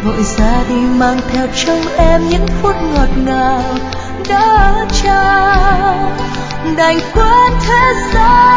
vội ra đi mang theo trong em những phút ngọt ngào đã trao, đành quên thế gian